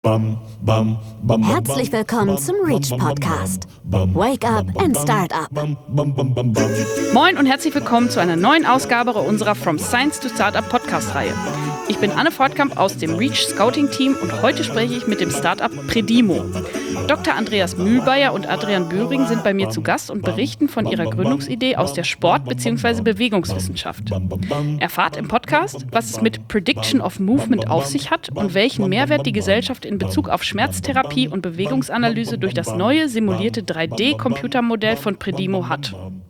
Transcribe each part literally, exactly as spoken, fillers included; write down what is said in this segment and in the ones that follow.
Herzlich willkommen zum Reach Podcast. Wake up and start up. Moin und herzlich willkommen zu einer neuen Ausgabe unserer From Science to Startup Podcast-Reihe. Ich bin Anne Fortkamp aus dem Reach Scouting Team und heute spreche ich mit dem Startup Predimo. Doktor Andreas Mühlbayer und Adrian Bühring sind bei mir zu Gast und berichten von ihrer Gründungsidee aus der Sport- bzw. Bewegungswissenschaft. Erfahrt im Podcast, was es mit Prediction of Movement auf sich hat und welchen Mehrwert die Gesellschaft in Bezug auf Schmerztherapie und Bewegungsanalyse durch das neue simulierte drei D-Computermodell von Predimo hat.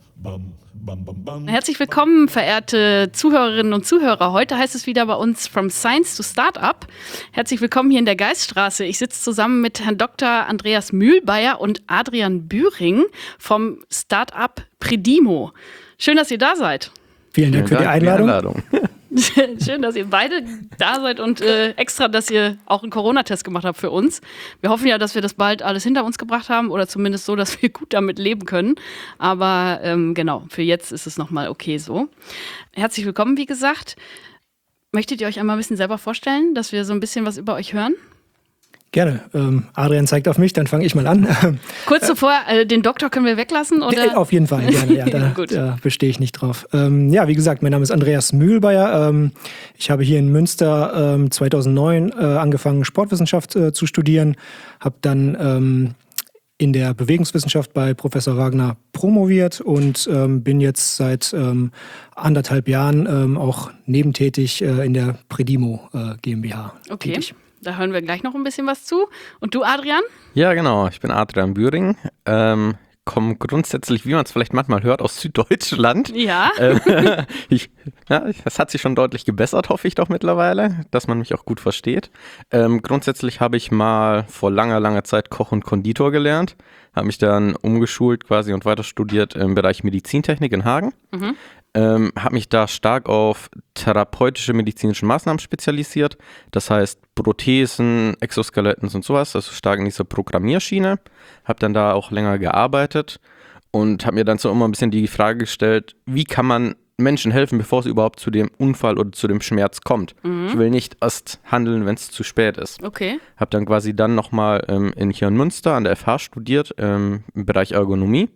Herzlich willkommen, verehrte Zuhörerinnen und Zuhörer. Heute heißt es wieder bei uns From Science to Startup. Herzlich willkommen hier in der Geiststraße. Ich sitze zusammen mit Herrn Doktor Andreas Mühlbayer und Adrian Bühring vom Startup Predimo. Schön, dass ihr da seid. Vielen Dank für die Einladung. Einladung. Schön, dass ihr beide da seid und äh, extra, dass ihr auch einen Corona-Test gemacht habt für uns. Wir hoffen ja, dass wir das bald alles hinter uns gebracht haben oder zumindest so, dass wir gut damit leben können. Aber ähm, genau, für jetzt ist es nochmal okay so. Herzlich willkommen, wie gesagt. Möchtet ihr euch einmal ein bisschen selber vorstellen, dass wir so ein bisschen was über euch hören? Gerne. Ähm, Adrian zeigt auf mich, dann fange ich mal an. Kurz zuvor, äh, den Doktor können wir weglassen? Oder? Auf jeden Fall, gerne. Ja, da, da bestehe ich nicht drauf. Ähm, ja, wie gesagt, mein Name ist Andreas Mühlbayer. Ähm, ich habe hier in Münster ähm, zweitausendneun äh, angefangen, Sportwissenschaft äh, zu studieren. Habe dann ähm, in der Bewegungswissenschaft bei Professor Wagner promoviert und ähm, bin jetzt seit ähm, anderthalb Jahren ähm, auch nebentätig äh, in der Predimo äh, GmbH okay. tätig. Da hören wir gleich noch ein bisschen was zu. Und du, Adrian? Ja, genau. Ich bin Adrian Bühring. Ähm, komme grundsätzlich, wie man es vielleicht manchmal hört, aus Süddeutschland. Ja. Äh, ich, ja. Das hat sich schon deutlich gebessert, hoffe ich doch mittlerweile, dass man mich auch gut versteht. Ähm, grundsätzlich habe ich mal vor langer, langer Zeit Koch und Konditor gelernt. Habe mich dann umgeschult quasi und weiter studiert im Bereich Medizintechnik in Hagen. Mhm. Ähm, habe mich da stark auf therapeutische medizinische Maßnahmen spezialisiert. Das heißt Prothesen, Exoskeletten und sowas, also stark in dieser Programmierschiene. Habe dann da auch länger gearbeitet und habe mir dann so immer ein bisschen die Frage gestellt, wie kann man Menschen helfen, bevor es überhaupt zu dem Unfall oder zu dem Schmerz kommt. Mhm. Ich will nicht erst handeln, wenn es zu spät ist. Okay. Habe dann quasi dann nochmal ähm, in hier in Münster an der F H studiert, ähm, im Bereich Ergonomie.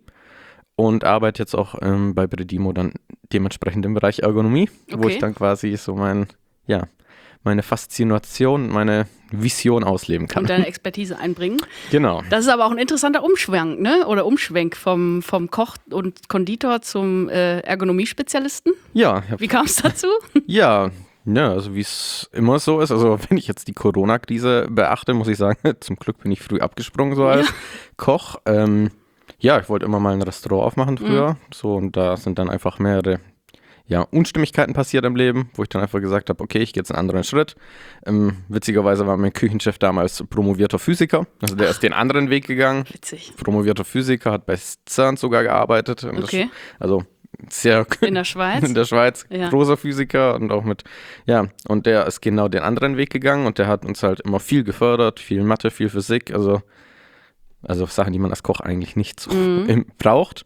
Und arbeite jetzt auch ähm, bei Predimo dann dementsprechend im Bereich Ergonomie, okay. Wo ich dann quasi so mein, ja, meine Faszination, meine Vision ausleben kann. Und deine Expertise einbringen. Genau. Das ist aber auch ein interessanter Umschwenk, ne? Oder Umschwenk vom, vom Koch und Konditor zum äh, Ergonomiespezialisten. Ja. Wie kam es dazu? Ja, ja, also wie es immer so ist. Also wenn ich jetzt die Corona-Krise beachte, muss ich sagen, zum Glück bin ich früh abgesprungen so als ja. Koch. Ähm, Ja, ich wollte immer mal ein Restaurant aufmachen früher, mhm. so, und da sind dann einfach mehrere ja, Unstimmigkeiten passiert im Leben, wo ich dann einfach gesagt habe, okay, ich gehe jetzt einen anderen Schritt. Ähm, witzigerweise war mein Küchenchef damals promovierter Physiker, also der ist den anderen Weg gegangen. Witzig. Promovierter Physiker, hat bei CERN sogar gearbeitet. Okay. Das, also sehr in der Schweiz. In der Schweiz, ja. Großer Physiker und auch mit, ja, und der ist genau den anderen Weg gegangen und der hat uns halt immer viel gefördert, viel Mathe, viel Physik, also Also Sachen, die man als Koch eigentlich nicht so mhm. braucht.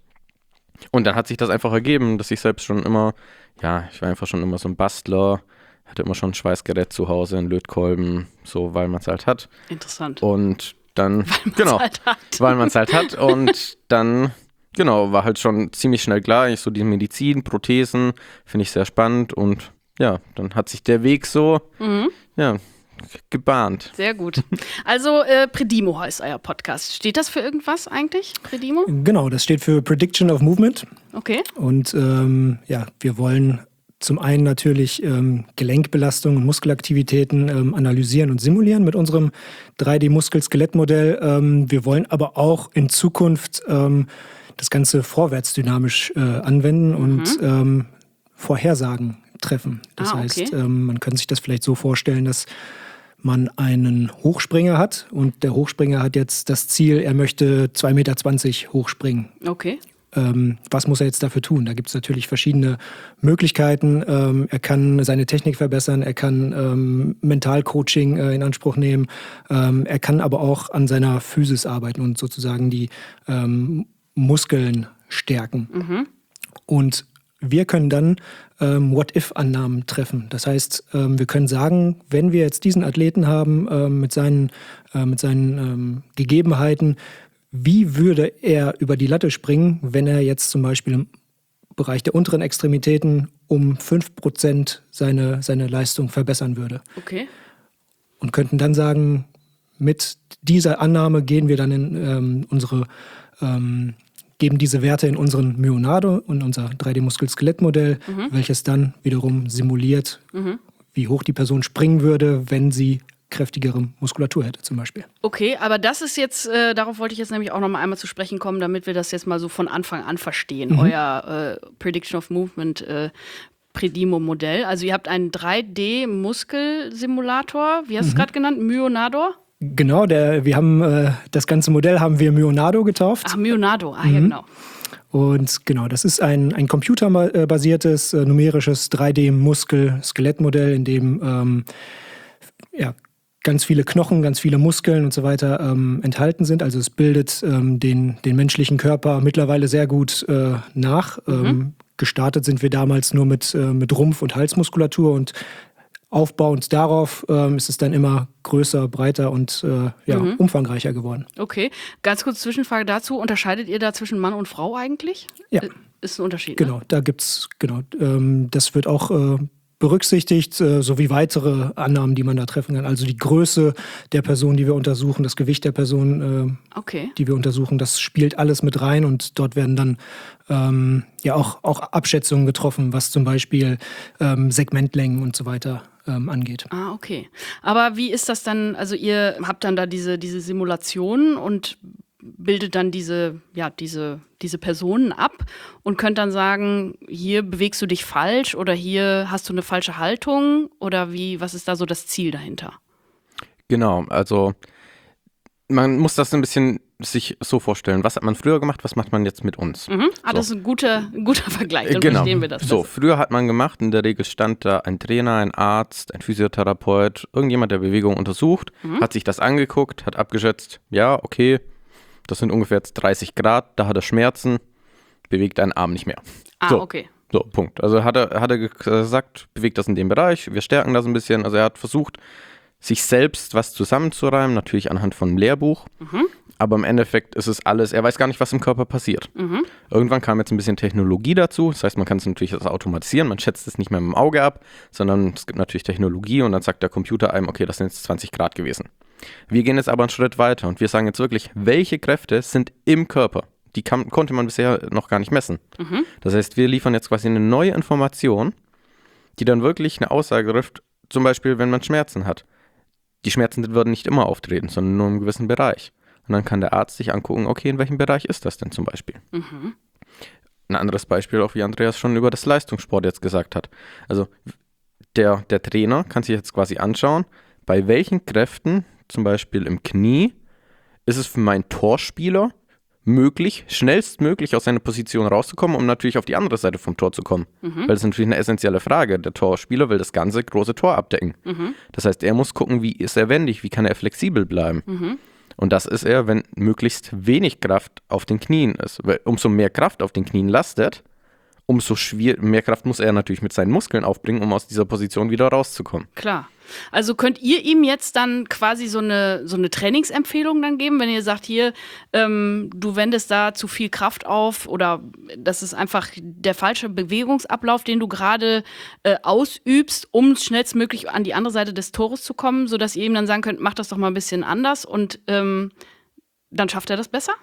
Und dann hat sich das einfach ergeben, dass ich selbst schon immer, ja, ich war einfach schon immer so ein Bastler, hatte immer schon ein Schweißgerät zu Hause, einen Lötkolben, so, weil man es halt hat. Interessant. Und dann, weil genau, halt hat. weil man es halt hat. Und dann, genau, war halt schon ziemlich schnell klar, ich so die Medizin, Prothesen, finde ich sehr spannend. Und ja, dann hat sich der Weg so, mhm. ja, gebahnt. Sehr gut. Also äh, Predimo heißt euer Podcast. Steht das für irgendwas eigentlich, Predimo? Genau, das steht für Prediction of Movement. Okay. Und ähm, ja, wir wollen zum einen natürlich ähm, Gelenkbelastung und Muskelaktivitäten ähm, analysieren und simulieren mit unserem drei D-Muskel-Skelettmodell. Ähm, wir wollen aber auch in Zukunft ähm, das Ganze vorwärtsdynamisch äh, anwenden mhm. und ähm, Vorhersagen treffen. Das ah, okay. heißt, ähm, man kann sich das vielleicht so vorstellen, dass man einen Hochspringer hat und der Hochspringer hat jetzt das Ziel, er möchte zwei Meter zwanzig hochspringen. Okay. Ähm, was muss er jetzt dafür tun? Da gibt es natürlich verschiedene Möglichkeiten. Ähm, er kann seine Technik verbessern, er kann ähm, Mentalcoaching äh, in Anspruch nehmen, ähm, er kann aber auch an seiner Physis arbeiten und sozusagen die ähm, Muskeln stärken. Mhm. Und wir können dann ähm, What-If-Annahmen treffen. Das heißt, ähm, wir können sagen, wenn wir jetzt diesen Athleten haben ähm, mit seinen, äh, mit seinen ähm, Gegebenheiten, wie würde er über die Latte springen, wenn er jetzt zum Beispiel im Bereich der unteren Extremitäten um fünf Prozent seine, seine Leistung verbessern würde. Okay. Und könnten dann sagen, mit dieser Annahme gehen wir dann in ähm, unsere, ähm, geben diese Werte in unseren Myonado und unser drei D-Muskel-Skelett-Modell, mhm. welches dann wiederum simuliert, mhm. wie hoch die Person springen würde, wenn sie kräftigere Muskulatur hätte zum Beispiel. Okay, aber das ist jetzt, äh, darauf wollte ich jetzt nämlich auch noch mal einmal zu sprechen kommen, damit wir das jetzt mal so von Anfang an verstehen, mhm. euer äh, Prediction of Movement äh, Predimo-Modell. Also ihr habt einen drei D-Muskelsimulator, wie hast du es mhm. gerade genannt, Myonado? Genau, der, wir haben äh, das ganze Modell haben wir Myonado getauft. Ach, Myonado, ah mhm. ja genau. Und genau, das ist ein, ein computerbasiertes, äh, numerisches drei D-Muskel-Skelettmodell, in dem ähm, ja, ganz viele Knochen, ganz viele Muskeln und so weiter ähm, enthalten sind. Also es bildet ähm, den, den menschlichen Körper mittlerweile sehr gut äh, nach. Mhm. Ähm, gestartet sind wir damals nur mit, äh, mit Rumpf- und Halsmuskulatur und aufbauend darauf ähm, ist es dann immer größer, breiter und äh, ja, mhm. umfangreicher geworden. Okay, ganz kurz Zwischenfrage dazu. Unterscheidet ihr da zwischen Mann und Frau eigentlich? Ja. Ist ein Unterschied, Genau, ne? da gibt's, genau, ähm, das wird auch äh, berücksichtigt, äh, sowie weitere Annahmen, die man da treffen kann. Also die Größe der Person, die wir untersuchen, das Gewicht der Person, äh, okay. die wir untersuchen, das spielt alles mit rein und dort werden dann ähm, ja auch, auch Abschätzungen getroffen, was zum Beispiel ähm, Segmentlängen und so weiter ähm, angeht. Ah, okay. Aber wie ist das dann, also ihr habt dann da diese, diese Simulationen und bildet dann diese, ja, diese, diese Personen ab und könnt dann sagen, hier bewegst du dich falsch oder hier hast du eine falsche Haltung oder wie, was ist da so das Ziel dahinter? Genau, also man muss das ein bisschen sich so vorstellen. Was hat man früher gemacht, was macht man jetzt mit uns? Mhm. Ah, so. das ist ein guter, ein guter Vergleich, dann genau. verstehen wir das. So, früher hat man gemacht, in der Regel stand da ein Trainer, ein Arzt, ein Physiotherapeut, irgendjemand, der Bewegung untersucht, mhm. hat sich das angeguckt, hat abgeschätzt, ja, okay, das sind ungefähr jetzt dreißig Grad, da hat er Schmerzen, bewegt einen Arm nicht mehr. Ah, so, okay. So, Punkt. Also hat er, hat er gesagt, bewegt das in dem Bereich, wir stärken das ein bisschen. Also er hat versucht, sich selbst was zusammenzureimen, natürlich anhand von einem Lehrbuch. Mhm. Aber im Endeffekt ist es alles, er weiß gar nicht, was im Körper passiert. Mhm. Irgendwann kam jetzt ein bisschen Technologie dazu. Das heißt, man kann es natürlich automatisieren, man schätzt es nicht mehr mit dem Auge ab, sondern es gibt natürlich Technologie und dann sagt der Computer einem, okay, das sind jetzt zwanzig Grad gewesen. Wir gehen jetzt aber einen Schritt weiter und wir sagen jetzt wirklich, welche Kräfte sind im Körper? Die kann, konnte man bisher noch gar nicht messen. Mhm. Das heißt, wir liefern jetzt quasi eine neue Information, die dann wirklich eine Aussage trifft, zum Beispiel, wenn man Schmerzen hat. Die Schmerzen würden nicht immer auftreten, sondern nur im gewissen Bereich. Und dann kann der Arzt sich angucken, okay, in welchem Bereich ist das denn zum Beispiel? Mhm. Ein anderes Beispiel, auch wie Andreas schon über das Leistungssport jetzt gesagt hat. Also der, der Trainer kann sich jetzt quasi anschauen, bei welchen Kräften, zum Beispiel im Knie, ist es für meinen Torspieler möglich, schnellstmöglich aus seiner Position rauszukommen, um natürlich auf die andere Seite vom Tor zu kommen. Mhm. Weil das ist natürlich eine essentielle Frage. Der Torspieler will das ganze große Tor abdecken. Mhm. Das heißt, er muss gucken, wie ist er wendig, wie kann er flexibel bleiben. Mhm. Und das ist er, wenn möglichst wenig Kraft auf den Knien ist. Weil umso mehr Kraft auf den Knien lastet, umso schwier- mehr Kraft muss er natürlich mit seinen Muskeln aufbringen, um aus dieser Position wieder rauszukommen. Klar. Also könnt ihr ihm jetzt dann quasi so eine, so eine Trainingsempfehlung dann geben, wenn ihr sagt, hier, ähm, du wendest da zu viel Kraft auf oder das ist einfach der falsche Bewegungsablauf, den du gerade äh, ausübst, um schnellstmöglich an die andere Seite des Tores zu kommen, sodass ihr ihm dann sagen könnt, mach das doch mal ein bisschen anders und ähm, dann schafft er das besser?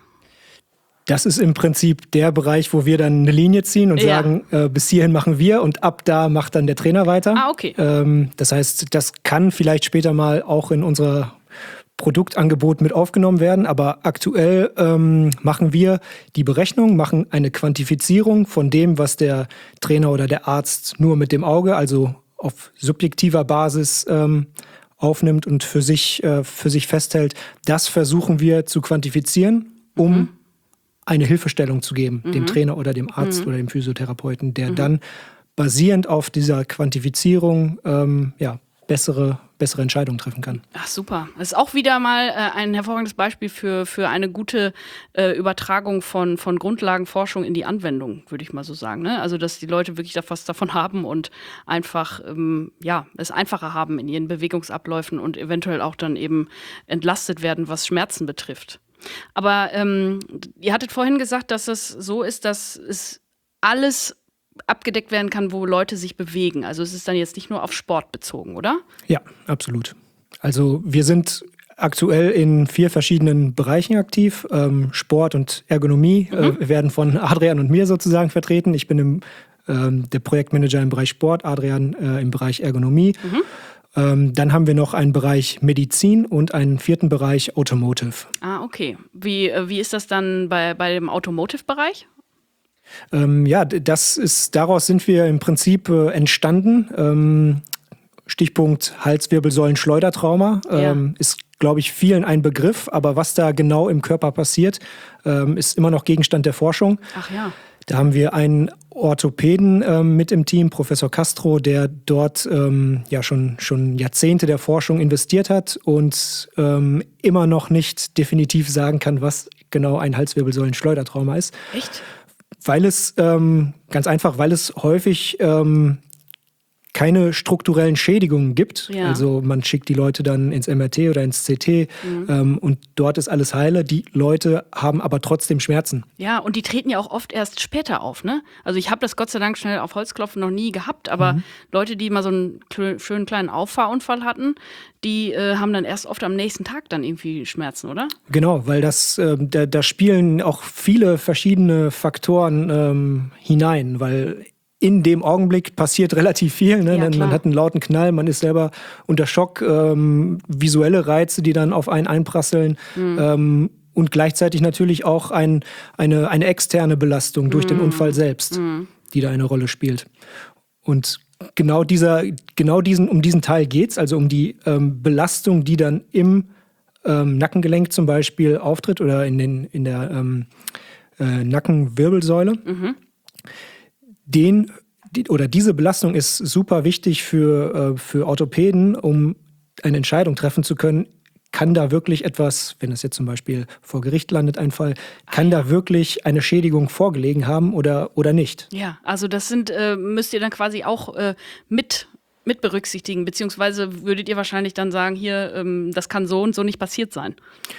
Das ist im Prinzip der Bereich, wo wir dann eine Linie ziehen und ja. sagen, äh, bis hierhin machen wir und ab da macht dann der Trainer weiter. Ah, okay. Ähm, das heißt, das kann vielleicht später mal auch in unser Produktangebot mit aufgenommen werden, aber aktuell ähm, machen wir die Berechnung, machen eine Quantifizierung von dem, was der Trainer oder der Arzt nur mit dem Auge, also auf subjektiver Basis ähm, aufnimmt und für sich, äh, für sich festhält. Das versuchen wir zu quantifizieren, um mhm. eine Hilfestellung zu geben, mhm. dem Trainer oder dem Arzt mhm. oder dem Physiotherapeuten, der mhm. dann basierend auf dieser Quantifizierung ähm, ja, bessere, bessere Entscheidungen treffen kann. Ach super. Das ist auch wieder mal äh, ein hervorragendes Beispiel für, für eine gute äh, Übertragung von, von Grundlagenforschung in die Anwendung, würde ich mal so sagen. Ne? Also dass die Leute wirklich da was davon haben und einfach ähm, ja, es einfacher haben in ihren Bewegungsabläufen und eventuell auch dann eben entlastet werden, was Schmerzen betrifft. Aber ähm, ihr hattet vorhin gesagt, dass es so ist, dass es alles abgedeckt werden kann, wo Leute sich bewegen. Also es ist dann jetzt nicht nur auf Sport bezogen, oder? Ja, absolut. Also wir sind aktuell in vier verschiedenen Bereichen aktiv. Ähm, Sport und Ergonomie mhm. äh, werden von Adrian und mir sozusagen vertreten. Ich bin im, ähm, der Projektmanager im Bereich Sport, Adrian äh, im Bereich Ergonomie. Mhm. Ähm, dann haben wir noch einen Bereich Medizin und einen vierten Bereich Automotive. Ah, okay. Wie, äh, wie ist das dann bei, bei dem Automotive-Bereich? Ähm, ja, das ist, daraus sind wir im Prinzip äh, entstanden. Ähm, Stichpunkt Halswirbelsäulen-Schleudertrauma ähm, ja. ist, glaube ich, vielen ein Begriff. Aber was da genau im Körper passiert, ähm, ist immer noch Gegenstand der Forschung. Ach ja. Da haben wir einen Orthopäden ähm, mit im Team, Professor Castro, der dort ähm, ja schon, schon Jahrzehnte der Forschung investiert hat und ähm, immer noch nicht definitiv sagen kann, was genau ein Halswirbelsäulen-Schleudertrauma ist. Echt? Weil es, ähm, ganz einfach, weil es häufig ähm, keine strukturellen Schädigungen gibt. Ja. Also man schickt die Leute dann ins M R T oder ins C T mhm. ähm, und dort ist alles heile. Die Leute haben aber trotzdem Schmerzen. Ja, und die treten ja auch oft erst später auf, ne? Also ich habe das Gott sei Dank schnell auf Holzklopfen noch nie gehabt, aber mhm. Leute, die mal so einen kl- schönen kleinen Auffahrunfall hatten, die äh, haben dann erst oft am nächsten Tag dann irgendwie Schmerzen, oder? Genau, weil das, äh, da, da spielen auch viele verschiedene Faktoren ähm, hinein, weil in dem Augenblick passiert relativ viel. Ne? Ja, man hat einen lauten Knall, man ist selber unter Schock, ähm, visuelle Reize, die dann auf einen einprasseln. Mhm. Ähm, und gleichzeitig natürlich auch ein, eine, eine externe Belastung durch mhm. den Unfall selbst, mhm. die da eine Rolle spielt. Und genau, dieser, genau diesen, um diesen Teil geht es, also um die ähm, Belastung, die dann im ähm, Nackengelenk zum Beispiel auftritt oder in, den, in der ähm, äh, Nackenwirbelsäule. Mhm. Den, die, oder diese Belastung ist super wichtig für, äh, für Orthopäden, um eine Entscheidung treffen zu können. Kann da wirklich etwas, wenn es jetzt zum Beispiel vor Gericht landet, ein Fall, kann ah, ja. da wirklich eine Schädigung vorgelegen haben oder, oder nicht? Ja, also das sind, äh, müsst ihr dann quasi auch äh, mit, mit berücksichtigen, beziehungsweise würdet ihr wahrscheinlich dann sagen, hier, ähm, das kann so und so nicht passiert sein.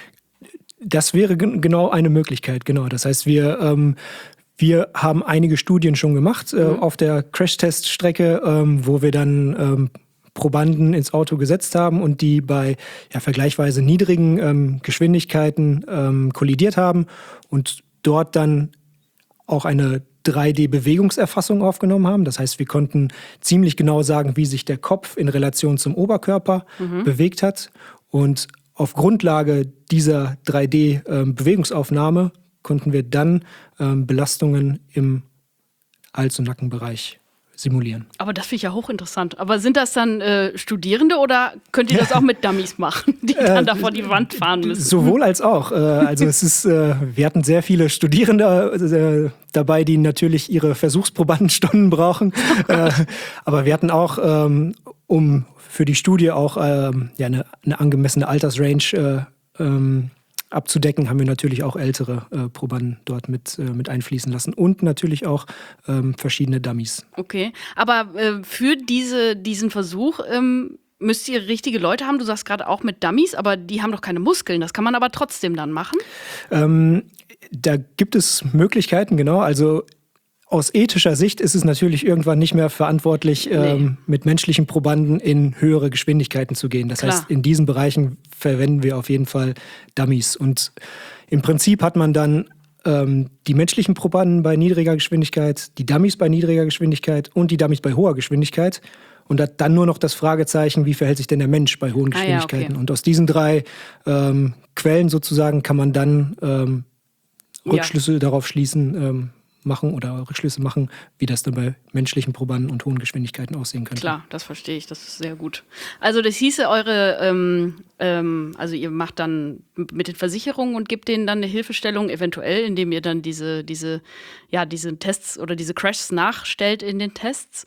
Das wäre g- genau eine Möglichkeit, genau. Das heißt, wir ähm, Wir haben einige Studien schon gemacht äh, mhm. auf der Crash-Test-Strecke, ähm, wo wir dann ähm, Probanden ins Auto gesetzt haben und die bei ja, vergleichsweise niedrigen ähm, Geschwindigkeiten ähm, kollidiert haben und dort dann auch eine drei D-Bewegungserfassung aufgenommen haben. Das heißt, wir konnten ziemlich genau sagen, wie sich der Kopf in Relation zum Oberkörper mhm. bewegt hat. Und auf Grundlage dieser drei D-Bewegungsaufnahme konnten wir dann ähm, Belastungen im Hals- und Nackenbereich simulieren. Aber das finde ich ja hochinteressant. Aber sind das dann äh, Studierende oder könnt ihr das auch mit Dummies machen, die dann äh, da vor die Wand fahren müssen? Sowohl als auch. Äh, also es ist, äh, wir hatten sehr viele Studierende äh, dabei, die natürlich ihre Versuchsprobandenstunden brauchen. äh, aber wir hatten auch, ähm, um für die Studie auch ähm, ja, eine, eine angemessene Altersrange äh, ähm, abzudecken, haben wir natürlich auch ältere äh, Probanden dort mit, äh, mit einfließen lassen und natürlich auch ähm, verschiedene Dummies. Okay, aber äh, für diese, diesen Versuch ähm, müsst ihr richtige Leute haben. Du sagst gerade auch mit Dummies, aber die haben doch keine Muskeln. Das kann man aber trotzdem dann machen? Ähm, da gibt es Möglichkeiten, genau. Also aus ethischer Sicht ist es natürlich irgendwann nicht mehr verantwortlich, nee. ähm, mit menschlichen Probanden in höhere Geschwindigkeiten zu gehen. Das Klar. heißt, in diesen Bereichen verwenden wir auf jeden Fall Dummies. Und im Prinzip hat man dann ähm, die menschlichen Probanden bei niedriger Geschwindigkeit, die Dummies bei niedriger Geschwindigkeit und die Dummies bei hoher Geschwindigkeit. Und hat dann nur noch das Fragezeichen, wie verhält sich denn der Mensch bei hohen Geschwindigkeiten? Ah, ja, okay. Und aus diesen drei ähm, Quellen sozusagen kann man dann ähm, Rückschlüsse ja. darauf schließen, ähm, machen oder Rückschlüsse machen, wie das dann bei menschlichen Probanden und hohen Geschwindigkeiten aussehen könnte. Klar, das verstehe ich, das ist sehr gut. Also das hieße eure, ähm, ähm, also ihr macht dann mit den Versicherungen und gebt denen dann eine Hilfestellung, eventuell, indem ihr dann diese, diese, ja, diese Tests oder diese Crashs nachstellt in den Tests.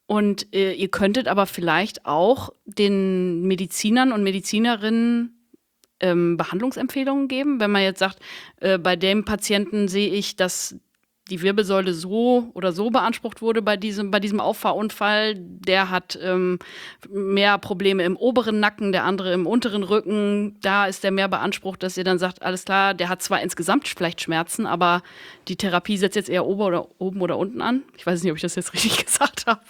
Und äh, ihr könntet aber vielleicht auch den Medizinern und Medizinerinnen ähm, Behandlungsempfehlungen geben, wenn man jetzt sagt, äh, bei dem Patienten sehe ich, dass die Wirbelsäule so oder so beansprucht wurde bei diesem, bei diesem Auffahrunfall. Der hat ähm, mehr Probleme im oberen Nacken, der andere im unteren Rücken. Da ist der mehr beansprucht, dass ihr dann sagt, alles klar, der hat zwar insgesamt vielleicht Schmerzen, aber die Therapie setzt jetzt eher oben oder, oben oder unten an. Ich weiß nicht, ob ich das jetzt richtig gesagt habe.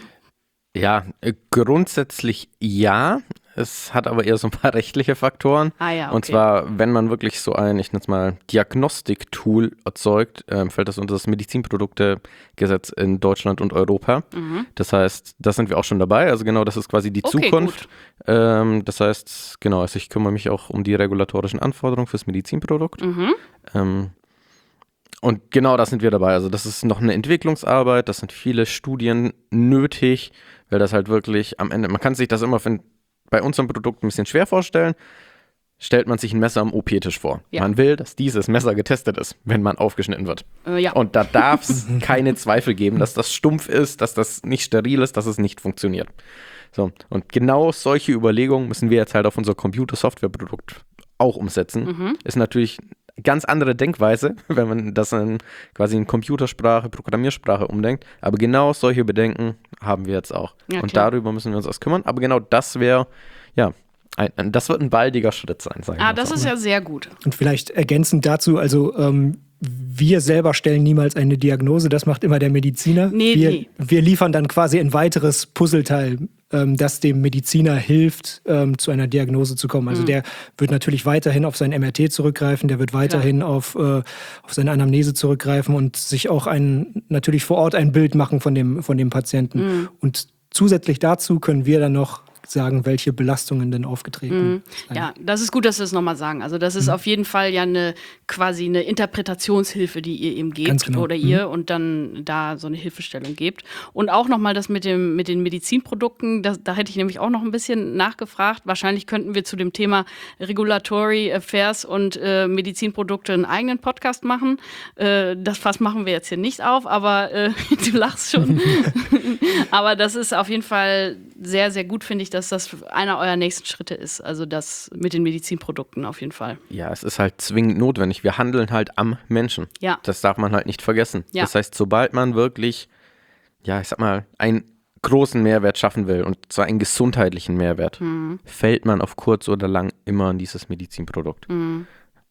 Ja, äh, grundsätzlich ja. Es hat aber eher so ein paar rechtliche Faktoren. Ah ja, okay. Und zwar, wenn man wirklich so ein, ich nenne es mal, Diagnostik-Tool erzeugt, ähm, fällt das unter das Medizinproduktegesetz in Deutschland und Europa. Mhm. Das heißt, da sind wir auch schon dabei. Also genau, das ist quasi die okay, Zukunft. Ähm, das heißt, genau, also ich kümmere mich auch um die regulatorischen Anforderungen fürs Medizinprodukt. Mhm. Ähm, und genau, da sind wir dabei. Also das ist noch eine Entwicklungsarbeit, das sind viele Studien nötig, weil das halt wirklich am Ende, man kann sich das immer für bei unserem Produkt ein bisschen schwer vorstellen, stellt man sich ein Messer am O P-Tisch vor. Ja. Man will, dass dieses Messer getestet ist, wenn man aufgeschnitten wird. Äh, ja. Und da darf es keine Zweifel geben, dass das stumpf ist, dass das nicht steril ist, dass es nicht funktioniert. So, und genau solche Überlegungen müssen wir jetzt halt auf unser Computer-Software-Produkt auch umsetzen. Mhm. Ist natürlich ganz andere Denkweise, wenn man das in quasi in Computersprache, Programmiersprache umdenkt. Aber genau solche Bedenken haben wir jetzt auch. Ja, und darüber müssen wir uns erst kümmern. Aber genau das wäre, ja, ein, ein, das wird ein baldiger Schritt sein, sage ich mal. Ah, das ist ja sehr gut. Und vielleicht ergänzend dazu, also ähm, wir selber stellen niemals eine Diagnose, das macht immer der Mediziner. Nee, wir, nee. wir liefern dann quasi ein weiteres Puzzleteil, ähm, das dem Mediziner hilft, ähm, zu einer Diagnose zu kommen. Also mhm. der wird natürlich weiterhin auf sein M R T zurückgreifen, der wird weiterhin auf, äh, auf seine Anamnese zurückgreifen und sich auch ein, natürlich vor Ort ein Bild machen von dem, von dem Patienten. Mhm. Und zusätzlich dazu können wir dann noch sagen, welche Belastungen denn aufgetreten mhm. sind. Ja, das ist gut, dass Sie das nochmal sagen. Also das ist mhm. auf jeden Fall ja eine quasi eine Interpretationshilfe, die ihr ihm gebt genau. oder ihr mhm. und dann da so eine Hilfestellung gebt. Und auch nochmal das mit dem mit den Medizinprodukten, das, da hätte ich nämlich auch noch ein bisschen nachgefragt. Wahrscheinlich könnten wir zu dem Thema Regulatory Affairs und äh, Medizinprodukte einen eigenen Podcast machen. Äh, das Fass machen wir jetzt hier nicht auf, aber äh, du lachst schon. Aber das ist auf jeden Fall sehr, sehr gut, finde ich, dass das einer eurer nächsten Schritte ist. Also das mit den Medizinprodukten auf jeden Fall. Ja, es ist halt zwingend notwendig. Wir handeln halt am Menschen. Ja. Das darf man halt nicht vergessen. Ja. Das heißt, sobald man wirklich, ja, ich sag mal, einen großen Mehrwert schaffen will, und zwar einen gesundheitlichen Mehrwert, mhm. fällt man auf kurz oder lang immer in dieses Medizinprodukt. Mhm.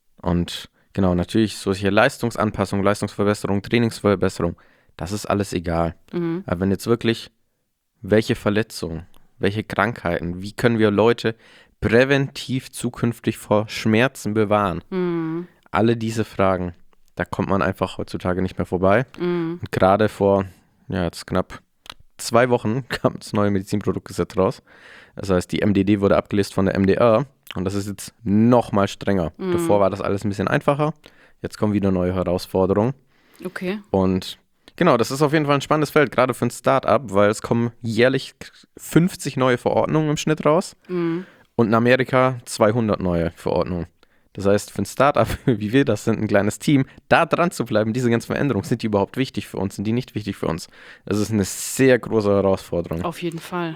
Und genau, natürlich solche Leistungsanpassungen, Leistungsverbesserung, Trainingsverbesserung, das ist alles egal. Mhm. Aber wenn jetzt wirklich, welche Verletzungen, welche Krankheiten, wie können wir Leute präventiv zukünftig vor Schmerzen bewahren? Mhm. Alle diese Fragen, da kommt man einfach heutzutage nicht mehr vorbei. Mhm. Und gerade vor, ja, jetzt knapp zwei Wochen kam das neue Medizinproduktgesetz raus. Das heißt, die M D D wurde abgelöst von der M D R und das ist jetzt noch mal strenger. Mhm. Davor war das alles ein bisschen einfacher. Jetzt kommen wieder neue Herausforderungen. Okay. Und genau, das ist auf jeden Fall ein spannendes Feld, gerade für ein Start-up, weil es kommen jährlich fünfzig neue Verordnungen im Schnitt raus mhm. und in Amerika zweihundert neue Verordnungen. Das heißt, für ein Start-up, wie wir das sind, ein kleines Team, da dran zu bleiben, diese ganzen Veränderungen, sind die überhaupt wichtig für uns, sind die nicht wichtig für uns? Das ist eine sehr große Herausforderung. Auf jeden Fall.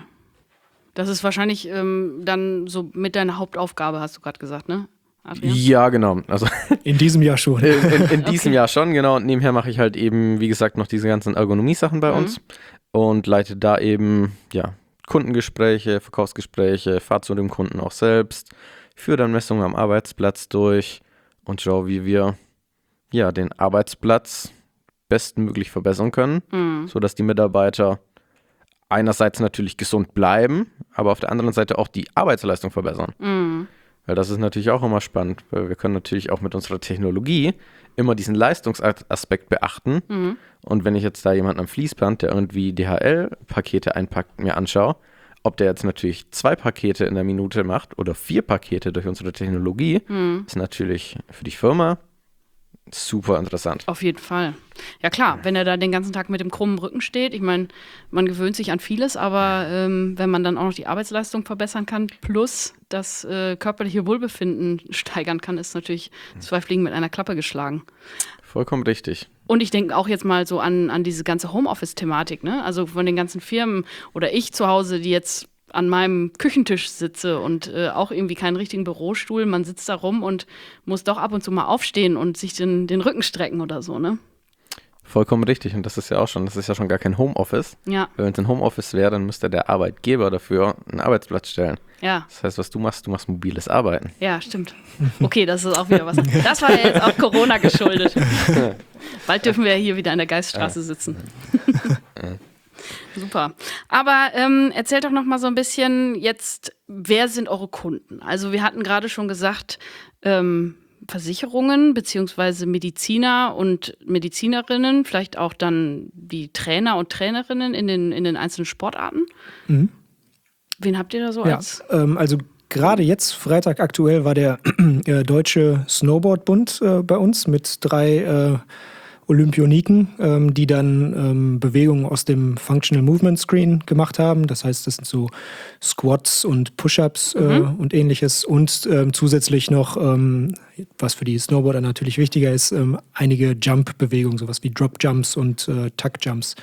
Das ist wahrscheinlich ähm, dann so mit deiner Hauptaufgabe, hast du gerade gesagt, ne? Adrian? Ja, genau. Also in diesem Jahr schon. In, in, in diesem okay. Jahr schon, genau. Und nebenher mache ich halt eben, wie gesagt, noch diese ganzen Ergonomie-Sachen bei mhm. uns und leite da eben, ja, Kundengespräche, Verkaufsgespräche, fahre zu dem Kunden auch selbst, führe dann Messungen am Arbeitsplatz durch und schaue, wie wir ja, den Arbeitsplatz bestmöglich verbessern können, mhm. sodass die Mitarbeiter einerseits natürlich gesund bleiben, aber auf der anderen Seite auch die Arbeitsleistung verbessern. Mhm. Weil das ist natürlich auch immer spannend, weil wir können natürlich auch mit unserer Technologie immer diesen Leistungsaspekt beachten. Mhm. Und wenn ich jetzt da jemanden am Fließband, der irgendwie D H L-Pakete einpackt, mir anschaue, ob der jetzt natürlich zwei Pakete in der Minute macht oder vier Pakete durch unsere Technologie, mhm. ist natürlich für die Firma super interessant. Auf jeden Fall. Ja klar, wenn er da den ganzen Tag mit dem krummen Rücken steht, ich meine, man gewöhnt sich an vieles, aber ähm, wenn man dann auch noch die Arbeitsleistung verbessern kann, plus das äh, körperliche Wohlbefinden steigern kann, ist natürlich zwei Fliegen mit einer Klappe geschlagen. Vollkommen richtig. Und ich denke auch jetzt mal so an, an diese ganze Homeoffice-Thematik, ne? Also von den ganzen Firmen oder ich zu Hause, die jetzt an meinem Küchentisch sitze und äh, auch irgendwie keinen richtigen Bürostuhl, man sitzt da rum und muss doch ab und zu mal aufstehen und sich den, den Rücken strecken oder so, ne? Vollkommen richtig. Und das ist ja auch schon, das ist ja schon gar kein Homeoffice. Ja. Wenn es ein Homeoffice wäre, dann müsste der Arbeitgeber dafür einen Arbeitsplatz stellen. Ja. Das heißt, was du machst, du machst mobiles Arbeiten. Ja, stimmt. Okay, das ist auch wieder was. Das war ja jetzt auch Corona geschuldet. Bald dürfen wir ja hier wieder in der Geiststraße sitzen. Super. Aber ähm, erzählt doch noch mal so ein bisschen jetzt, wer sind eure Kunden? Also wir hatten gerade schon gesagt, ähm, Versicherungen beziehungsweise Mediziner und Medizinerinnen, vielleicht auch dann die Trainer und Trainerinnen in den, in den einzelnen Sportarten. Mhm. Wen habt ihr da so ja, als? Ähm, also gerade jetzt, Freitag aktuell, war der äh, Deutsche Snowboardbund äh, bei uns mit drei äh, Olympioniken, ähm, die dann ähm, Bewegungen aus dem Functional Movement Screen gemacht haben. Das heißt, das sind so Squats und Push-Ups äh, mhm. und ähnliches. Und ähm, zusätzlich noch, ähm, was für die Snowboarder natürlich wichtiger ist, ähm, einige Jump-Bewegungen, sowas wie Drop-Jumps und äh, Tuck-Jumps.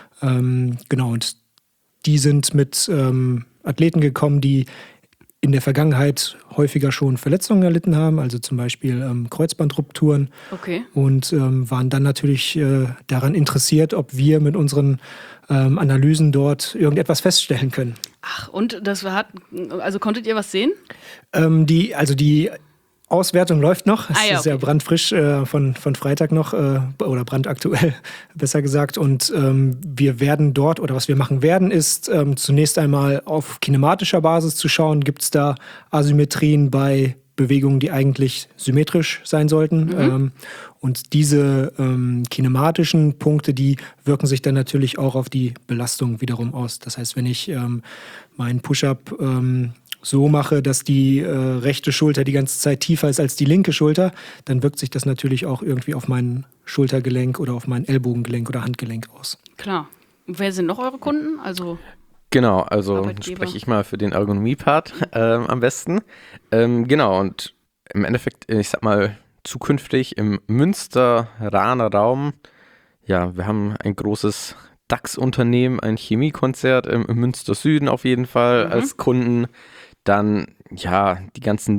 Ähm, genau, und die sind mit ähm, Athleten gekommen, die in der Vergangenheit häufiger schon Verletzungen erlitten haben, also zum Beispiel ähm, Kreuzbandrupturen. Okay. Und ähm, waren dann natürlich äh, daran interessiert, ob wir mit unseren ähm, Analysen dort irgendetwas feststellen können. Ach, und das hat, also konntet ihr was sehen? Ähm, die, also die Auswertung läuft noch. Es ah, ja, ist ja okay. brandfrisch äh, von, von Freitag noch äh, oder brandaktuell, besser gesagt. Und ähm, wir werden dort, oder was wir machen werden, ist ähm, zunächst einmal auf kinematischer Basis zu schauen, gibt es da Asymmetrien bei Bewegungen, die eigentlich symmetrisch sein sollten. Mhm. Ähm, und diese ähm, kinematischen Punkte, die wirken sich dann natürlich auch auf die Belastung wiederum aus. Das heißt, wenn ich ähm, meinen Push-Up ähm, so mache, dass die äh, rechte Schulter die ganze Zeit tiefer ist als die linke Schulter, dann wirkt sich das natürlich auch irgendwie auf mein Schultergelenk oder auf mein Ellbogengelenk oder Handgelenk aus. Klar. Und wer sind noch eure Kunden? Also Genau, also spreche ich mal für den Ergonomie-Part ähm, am besten. Ähm, genau, und im Endeffekt, ich sag mal, zukünftig im Münsteraner Raum, ja, wir haben ein großes DAX-Unternehmen, ein Chemiekonzert im, im Münster Süden auf jeden Fall mhm. als Kunden. Dann, ja, die ganzen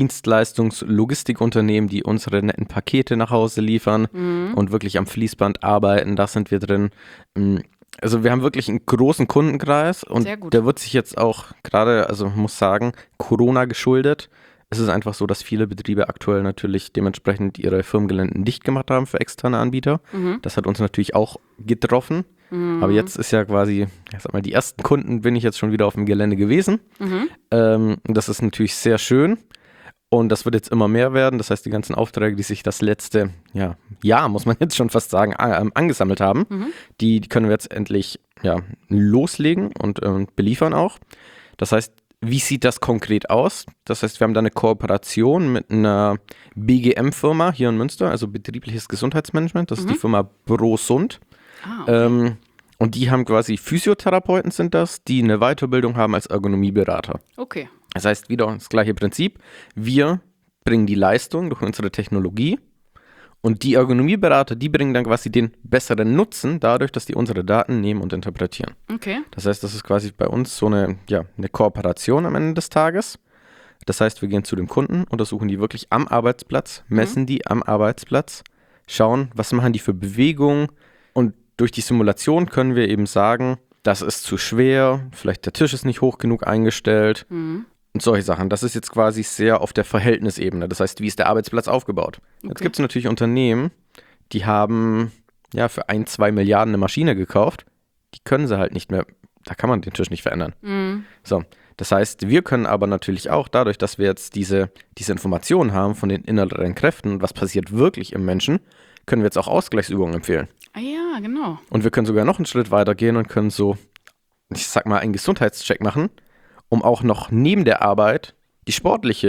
Dienstleistungs-Logistikunternehmen, die unsere netten Pakete nach Hause liefern mhm. und wirklich am Fließband arbeiten, da sind wir drin. Also wir haben wirklich einen großen Kundenkreis und der wird sich jetzt auch gerade, also man muss sagen, Corona geschuldet. Es ist einfach so, dass viele Betriebe aktuell natürlich dementsprechend ihre Firmengeländen dicht gemacht haben für externe Anbieter. Mhm. Das hat uns natürlich auch getroffen. Mhm. Aber jetzt ist ja quasi, ich sag mal, die ersten Kunden bin ich jetzt schon wieder auf dem Gelände gewesen. Mhm. Ähm, das ist natürlich sehr schön. Und das wird jetzt immer mehr werden. Das heißt, die ganzen Aufträge, die sich das letzte ja, Jahr, muss man jetzt schon fast sagen, äh, angesammelt haben, mhm. die, die können wir jetzt endlich ja, loslegen und äh, beliefern auch. Das heißt, wie sieht das konkret aus? Das heißt, wir haben da eine Kooperation mit einer B G M-Firma hier in Münster, also betriebliches Gesundheitsmanagement. Das mhm. ist die Firma ProSund. Ah, okay. ähm, und die haben quasi Physiotherapeuten sind das, die eine Weiterbildung haben als Ergonomieberater. Okay. Das heißt, wieder das gleiche Prinzip. Wir bringen die Leistung durch unsere Technologie und die Ergonomieberater, die bringen dann quasi den besseren Nutzen dadurch, dass die unsere Daten nehmen und interpretieren. Okay. Das heißt, das ist quasi bei uns so eine, ja, eine Kooperation am Ende des Tages. Das heißt, wir gehen zu dem Kunden, untersuchen die wirklich am Arbeitsplatz, messen mhm. die am Arbeitsplatz, schauen, was machen die für Bewegungen und durch die Simulation können wir eben sagen, das ist zu schwer, vielleicht der Tisch ist nicht hoch genug eingestellt mhm. und solche Sachen. Das ist jetzt quasi sehr auf der Verhältnisebene. Das heißt, wie ist der Arbeitsplatz aufgebaut? Okay. Jetzt gibt es natürlich Unternehmen, die haben ja für ein, zwei Milliarden eine Maschine gekauft. Die können sie halt nicht mehr, da kann man den Tisch nicht verändern. Mhm. So, das heißt, wir können aber natürlich auch dadurch, dass wir jetzt diese, diese Informationen haben von den inneren Kräften und was passiert wirklich im Menschen, können wir jetzt auch Ausgleichsübungen empfehlen. Ah ja, genau. Und wir können sogar noch einen Schritt weiter gehen und können so, ich sag mal, einen Gesundheitscheck machen, um auch noch neben der Arbeit die sportliche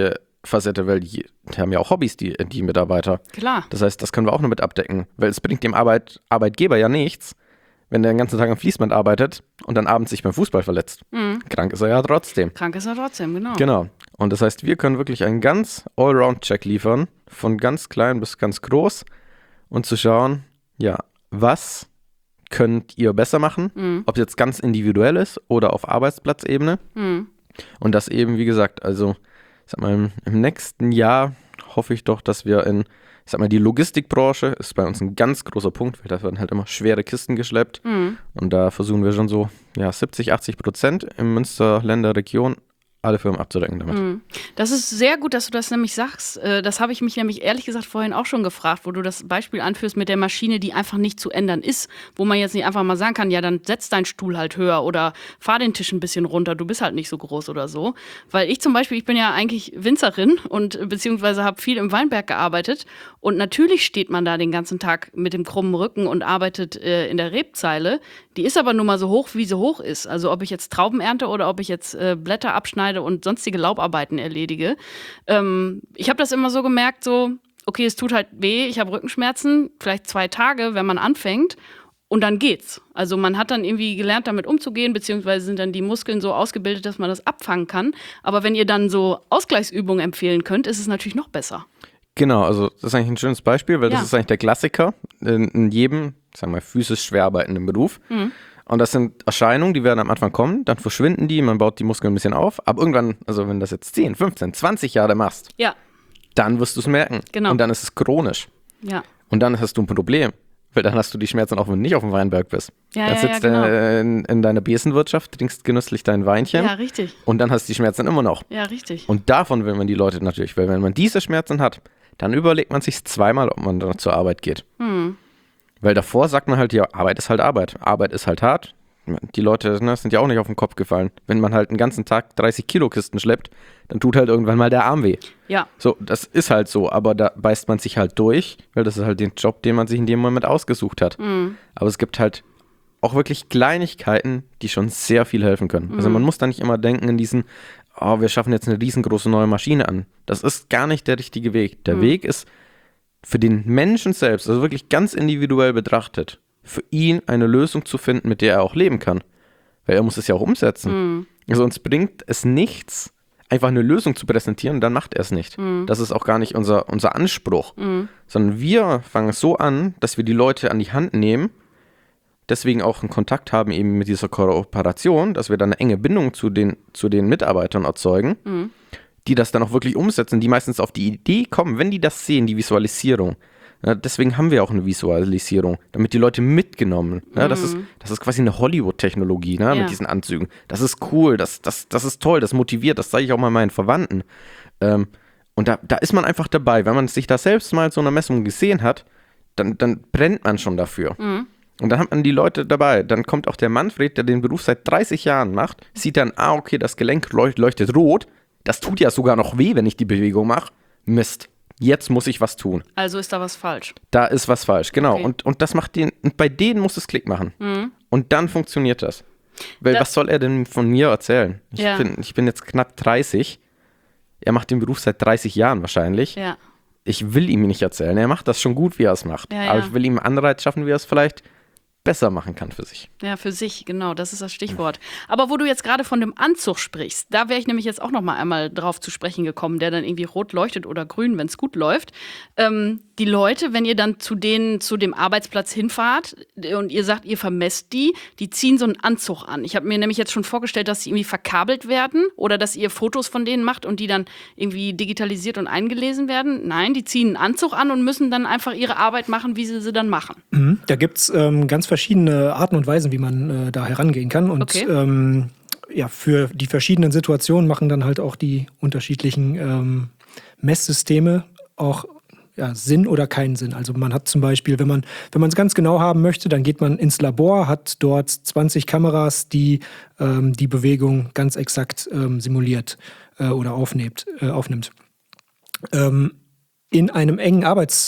Facette, weil die, die haben ja auch Hobbys, die, die Mitarbeiter. Klar. Das heißt, das können wir auch nur mit abdecken, weil es bringt dem Arbeit, Arbeitgeber ja nichts, wenn der den ganzen Tag am Fließband arbeitet und dann abends sich beim Fußball verletzt. Mhm. Krank ist er ja trotzdem. Krank ist er trotzdem, genau. Genau. Und das heißt, wir können wirklich einen ganz Allround-Check liefern, von ganz klein bis ganz groß und zu schauen, ja, was könnt ihr besser machen, mhm. ob es jetzt ganz individuell ist oder auf Arbeitsplatzebene. Mhm. Und das eben, wie gesagt, also ich sag mal, im, im nächsten Jahr hoffe ich doch, dass wir in, ich sag mal, die Logistikbranche ist bei uns ein ganz großer Punkt, weil da werden halt immer schwere Kisten geschleppt. Mhm. Und da versuchen wir schon so ja, siebzig, achtzig Prozent im Münsterländer Region alle Firmen abzudecken damit. Das ist sehr gut, dass du das nämlich sagst. Das habe ich mich nämlich ehrlich gesagt vorhin auch schon gefragt, wo du das Beispiel anführst mit der Maschine, die einfach nicht zu ändern ist, wo man jetzt nicht einfach mal sagen kann, ja, dann setz deinen Stuhl halt höher oder fahr den Tisch ein bisschen runter, du bist halt nicht so groß oder so. Weil ich zum Beispiel, ich bin ja eigentlich Winzerin und beziehungsweise habe viel im Weinberg gearbeitet und natürlich steht man da den ganzen Tag mit dem krummen Rücken und arbeitet äh, in der Rebzeile. Die ist aber nur mal so hoch, wie sie hoch ist. Also ob ich jetzt Trauben ernte oder ob ich jetzt äh, Blätter abschneide und sonstige Laubarbeiten erledige. Ähm, ich habe das immer so gemerkt, so, okay, es tut halt weh, ich habe Rückenschmerzen, vielleicht zwei Tage, wenn man anfängt und dann geht's. Also man hat dann irgendwie gelernt, damit umzugehen, beziehungsweise sind dann die Muskeln so ausgebildet, dass man das abfangen kann. Aber wenn ihr dann so Ausgleichsübungen empfehlen könnt, ist es natürlich noch besser. Genau, also das ist eigentlich ein schönes Beispiel, weil ja. das ist eigentlich der Klassiker in, in jedem, sagen wir, physisch schwer arbeitenden Beruf. Mhm. Und das sind Erscheinungen, die werden am Anfang kommen, dann verschwinden die, man baut die Muskeln ein bisschen auf. Aber irgendwann, also wenn du das jetzt zehn, fünfzehn, zwanzig Jahre machst, ja. dann wirst du es merken. Genau. Und dann ist es chronisch. Ja. Und dann hast du ein Problem, weil dann hast du die Schmerzen auch, wenn du nicht auf dem Weinberg bist. Ja, dann ja, sitzt ja, genau. du in, in deiner Besenwirtschaft, trinkst genüsslich dein Weinchen. Ja, richtig. Und dann hast du die Schmerzen immer noch. Ja, richtig. Und davon will man die Leute natürlich, weil wenn man diese Schmerzen hat, dann überlegt man sich zweimal, ob man dann zur Arbeit geht. Hm. Weil davor sagt man halt, ja, Arbeit ist halt Arbeit. Arbeit ist halt hart. Die Leute ne, sind ja auch nicht auf den Kopf gefallen. Wenn man halt den ganzen Tag dreißig Kilo Kisten schleppt, dann tut halt irgendwann mal der Arm weh. Ja. So, das ist halt so, aber da beißt man sich halt durch, weil das ist halt den Job, den man sich in dem Moment ausgesucht hat. Mhm. Aber es gibt halt auch wirklich Kleinigkeiten, die schon sehr viel helfen können. Mhm. Also man muss da nicht immer denken in diesen, oh, wir schaffen jetzt eine riesengroße neue Maschine an. Das ist gar nicht der richtige Weg. Der mhm. Weg ist für den Menschen selbst, also wirklich ganz individuell betrachtet, für ihn eine Lösung zu finden, mit der er auch leben kann. Weil er muss es ja auch umsetzen. Mhm. Also uns bringt es nichts, einfach eine Lösung zu präsentieren und dann macht er es nicht. Mhm. Das ist auch gar nicht unser, unser Anspruch. Mhm. Sondern wir fangen es so an, dass wir die Leute an die Hand nehmen, deswegen auch einen Kontakt haben eben mit dieser Kooperation, dass wir dann eine enge Bindung zu den, zu den Mitarbeitern erzeugen, mhm. die das dann auch wirklich umsetzen, die meistens auf die Idee kommen, wenn die das sehen, die Visualisierung. Ja, deswegen haben wir auch eine Visualisierung, damit die Leute mitgenommen. Ja, mhm. das, ist, das ist quasi eine Hollywood-Technologie, ne, ja. mit diesen Anzügen. Das ist cool, das, das, das ist toll, das motiviert, das zeige ich auch mal meinen Verwandten. Ähm, und da, da ist man einfach dabei. Wenn man sich da selbst mal so einer Messung gesehen hat, dann, dann brennt man schon dafür. Mhm. Und dann hat man die Leute dabei. Dann kommt auch der Manfred, der den Beruf seit dreißig Jahren macht, sieht dann, ah, okay, das Gelenk leuchtet rot. Das tut ja sogar noch weh, wenn ich die Bewegung mache. Mist. Jetzt muss ich was tun. Also ist da was falsch. Da ist was falsch, genau. Okay. Und, und das macht den, und bei denen muss es Klick machen. Mhm. Und dann funktioniert das. Weil da, was soll er denn von mir erzählen? Ich, ja. bin, ich bin jetzt knapp dreißig. Er macht den Beruf seit dreißig Jahren wahrscheinlich. Ja. Ich will ihm nicht erzählen. Er macht das schon gut, wie er es macht. Ja, ja. Aber ich will ihm einen Anreiz schaffen, wie er es vielleicht besser machen kann für sich. Ja, für sich, genau, das ist das Stichwort. Aber wo du jetzt gerade von dem Anzug sprichst, da wäre ich nämlich jetzt auch noch mal einmal drauf zu sprechen gekommen, der dann irgendwie rot leuchtet oder grün, wenn es gut läuft. Ähm, die Leute, wenn ihr dann zu denen, zu dem Arbeitsplatz hinfahrt und ihr sagt, ihr vermesst die, die ziehen so einen Anzug an. Ich habe mir nämlich jetzt schon vorgestellt, dass sie irgendwie verkabelt werden oder dass ihr Fotos von denen macht und die dann irgendwie digitalisiert und eingelesen werden. Nein, die ziehen einen Anzug an und müssen dann einfach ihre Arbeit machen, wie sie sie dann machen. Mhm. Da gibt es ähm, ganz verschiedene Arten und Weisen, wie man äh, da herangehen kann. Und okay. ähm, ja, für die verschiedenen Situationen machen dann halt auch die unterschiedlichen ähm, Messsysteme auch ja, Sinn oder keinen Sinn. Also man hat zum Beispiel, wenn man wenn man es ganz genau haben möchte, dann geht man ins Labor, hat dort zwanzig Kameras, die ähm, die Bewegung ganz exakt ähm, simuliert äh, oder aufnimmt. Äh, aufnimmt. Ähm, in einem engen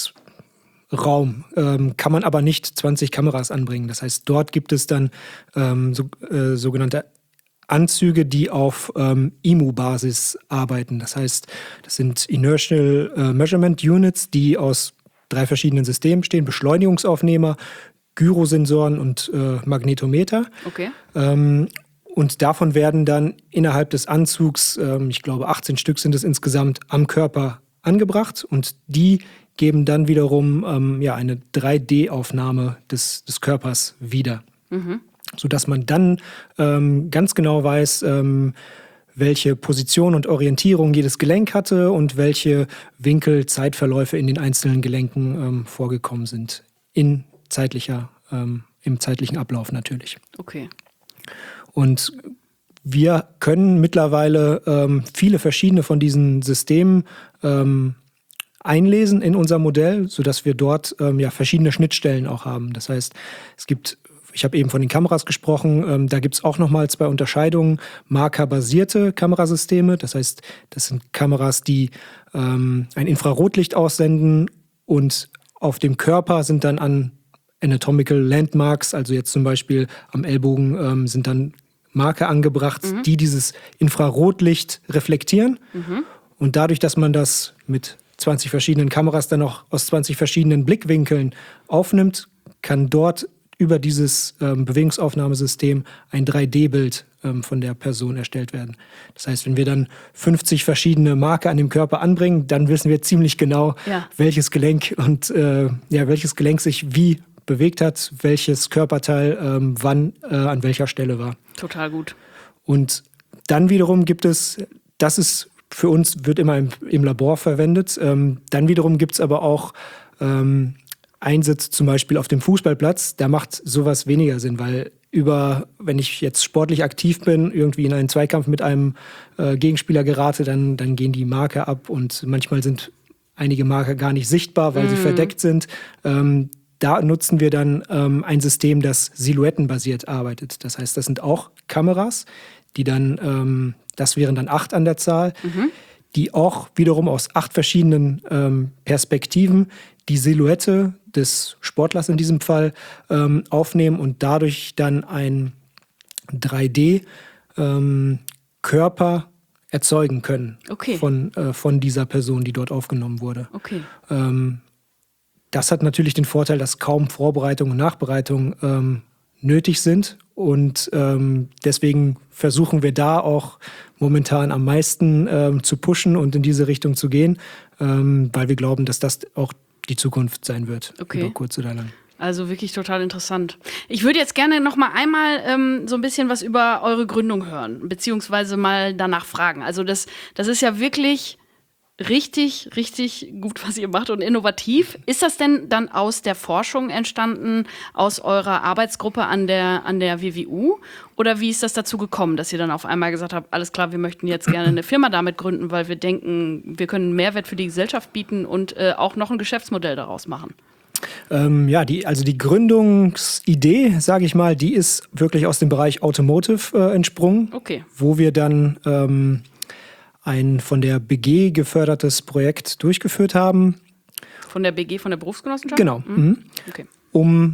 Arbeitsraum ähm, kann man aber nicht zwanzig Kameras anbringen. Das heißt, dort gibt es dann ähm, so, äh, sogenannte Anzüge, die auf ähm, I M U-Basis arbeiten. Das heißt, das sind Inertial äh, Measurement Units, die aus drei verschiedenen Systemen bestehen: Beschleunigungsaufnehmer, Gyrosensoren und äh, Magnetometer. Okay. Ähm, und davon werden dann innerhalb des Anzugs, ähm, ich glaube achtzehn Stück sind es insgesamt, am Körper angebracht. Und die geben dann wiederum ähm, ja, eine drei D-Aufnahme des, des Körpers wieder. Mhm. Sodass man dann ähm, ganz genau weiß, ähm, welche Position und Orientierung jedes Gelenk hatte und welche Winkel, Zeitverläufe in den einzelnen Gelenken ähm, vorgekommen sind. In zeitlicher, ähm, im zeitlichen Ablauf natürlich. Okay. Und wir können mittlerweile ähm, viele verschiedene von diesen Systemen ähm, einlesen in unser Modell, sodass wir dort ähm, ja, verschiedene Schnittstellen auch haben. Das heißt, es gibt Ich habe eben von den Kameras gesprochen. Ähm, da gibt es auch nochmal zwei Unterscheidungen. Markerbasierte Kamerasysteme, das heißt, das sind Kameras, die ähm, ein Infrarotlicht aussenden und auf dem Körper sind dann an Anatomical Landmarks, also jetzt zum Beispiel am Ellbogen, ähm, sind dann Marker angebracht, mhm. die dieses Infrarotlicht reflektieren. Mhm. Und dadurch, dass man das mit zwanzig verschiedenen Kameras dann auch aus zwanzig verschiedenen Blickwinkeln aufnimmt, kann dort über dieses ähm, Bewegungsaufnahmesystem ein drei D-Bild ähm, von der Person erstellt werden. Das heißt, wenn wir dann fünfzig verschiedene Marker an dem Körper anbringen, dann wissen wir ziemlich genau, ja. welches Gelenk und äh, ja, welches Gelenk sich wie bewegt hat, welches Körperteil ähm, wann äh, an welcher Stelle war. Total gut. Und dann wiederum gibt es, das ist für uns, wird immer im, im Labor verwendet, ähm, dann wiederum gibt es aber auch ähm, Einsatz zum Beispiel auf dem Fußballplatz, da macht sowas weniger Sinn, weil über, wenn ich jetzt sportlich aktiv bin, irgendwie in einen Zweikampf mit einem äh, Gegenspieler gerate, dann, dann gehen die Marker ab und manchmal sind einige Marker gar nicht sichtbar, weil mm. sie verdeckt sind. Ähm, da nutzen wir dann ähm, ein System, das silhouettenbasiert arbeitet. Das heißt, das sind auch Kameras, die dann, ähm, das wären dann acht an der Zahl, mhm. die auch wiederum aus acht verschiedenen ähm, Perspektiven die Silhouette des Sportlers in diesem Fall ähm, aufnehmen und dadurch dann ein drei D-Körper ähm, erzeugen können okay. von, äh, von dieser Person, die dort aufgenommen wurde. Okay. Ähm, das hat natürlich den Vorteil, dass kaum Vorbereitung und Nachbereitung ähm, nötig sind. Und ähm, deswegen versuchen wir da auch momentan am meisten ähm, zu pushen und in diese Richtung zu gehen, ähm, weil wir glauben, dass das auch die Zukunft sein wird, okay. über kurz oder lang. Also wirklich total interessant. Ich würde jetzt gerne noch mal einmal ähm, so ein bisschen was über eure Gründung hören, beziehungsweise mal danach fragen. Also das, das ist ja wirklich richtig, richtig gut, was ihr macht und innovativ. Ist das denn dann aus der Forschung entstanden, aus eurer Arbeitsgruppe an der, an der W W U? Oder wie ist das dazu gekommen, dass ihr dann auf einmal gesagt habt, alles klar, wir möchten jetzt gerne eine Firma damit gründen, weil wir denken, wir können einen Mehrwert für die Gesellschaft bieten und äh, auch noch ein Geschäftsmodell daraus machen? Ähm, ja, die, also die Gründungsidee, sage ich mal, die ist wirklich aus dem Bereich Automotive äh, entsprungen, okay. wo wir dann ähm, ein von der B G gefördertes Projekt durchgeführt haben. Von der B G, von der Berufsgenossenschaft? Genau. Mhm. Okay. Um